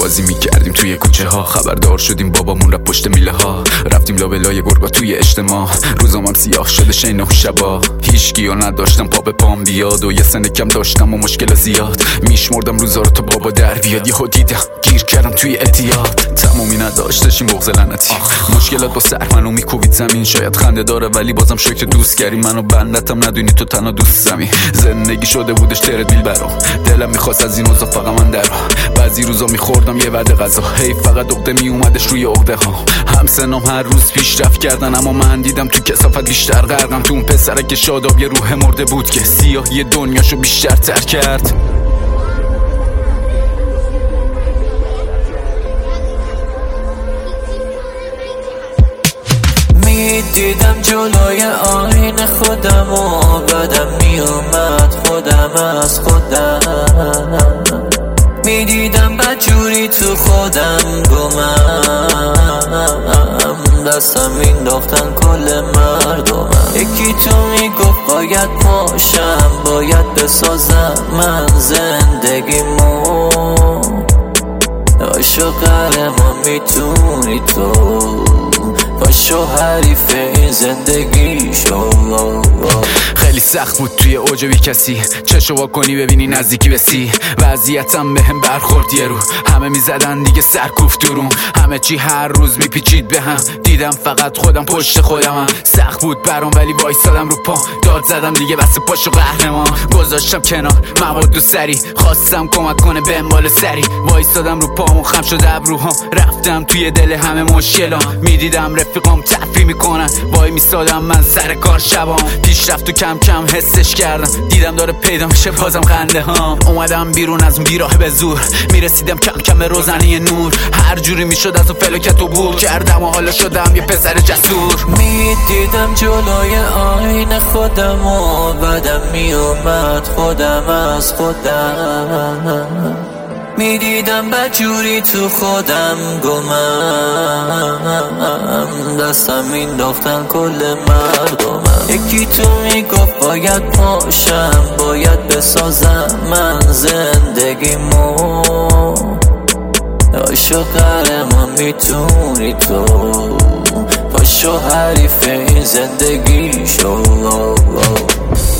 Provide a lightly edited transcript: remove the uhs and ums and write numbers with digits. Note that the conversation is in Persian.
بازی میکردیم توی کوچه ها، خبردار شدیم بابامون رفت پشت میله ها، رفتیم لابلای گربا توی اجتماع، روزام هم سیاه شده شینه و شبا، هیچگیو نداشتم پا به پام بیاد و یه سن کم داشتم و مشکل زیاد، میشمردم روزا رو تا بابا در بیاد، یهو دیدم گیر کردم توی اعتیاد، تمومی نداشتش این بغض لعنتی، مشکلات با سر منو میکوبید زمین، شاید خنده داره ولی بازم شکر دوست کردی منو، بندتم ندونی تو تنها دوست زمین، زندگی شده بودش تردمیل برام، دلم میخواست از این روزا فقط من درا، بعضی روزا میخوردم یه وعده غذا، هی فقط عقده میومدش روی عقده ها، همسنام هر روز پیشرفت کردن، اما من دیدم تو کثافت بیشتر غرقم، تو اون پسره که شاداب یه روح مرده بود که سیاهی دنیاشو بیشتر تر کرد. دیدم جلوی آینه خودم و بدم میومد خودم از خودم، میدیدم بدجوری تو خودم گمم، دستم مینداختن کل مردمم، یکی تو میگفت باید پاشم باید بسازم من زندگیمو، عاشق قهرمان میتونی تو، باشو حریف این زندگی شو. خیلی سخت بود توی اوج بی کسی، چشو وا کنی ببینی نزدیکی بسی، وضعیتم بهم برخورد یه رو، همه میزدن دیگه سرکوف درون، همه چی هر روز میپیچید به هم، دیدم فقط خودم پشت خودمم، سخت بود برام ولی وایسادم رو پا، داد زدم دیگه بس پاشو قهرمان، گذاشتم کنار مواد و سری، خواستم کمک کنه بهم بالا سری، وایسادم رو پامون خم شد ابروهام، رفتم توی دل همه مشکلام، میدیدم رفیقام تفریح میکنن، وای میستادم من سر کار شبام، پیشرفت و کم کم حسش کردم، دیدم داره پیدا میشه بازم خنده ها، اومدم بیرون از اون بیراه به زور، میرسیدم کم کم به روزنه نور، هر جوری میشد از اون فلکت عبور کردم و حالا شدم یه پسر جسور، میدیدم جلوی آینه خودم و بدم میومد خودم از خودم، میدیدم بدجوری تو خودم گمم، دستم مینداختن کل مردمم، یکی تو میگفت باید پاشم باید بسازم من زندگیمو، عاشق قهرمان میتونی تو، پاشو حریف این زندگی شو.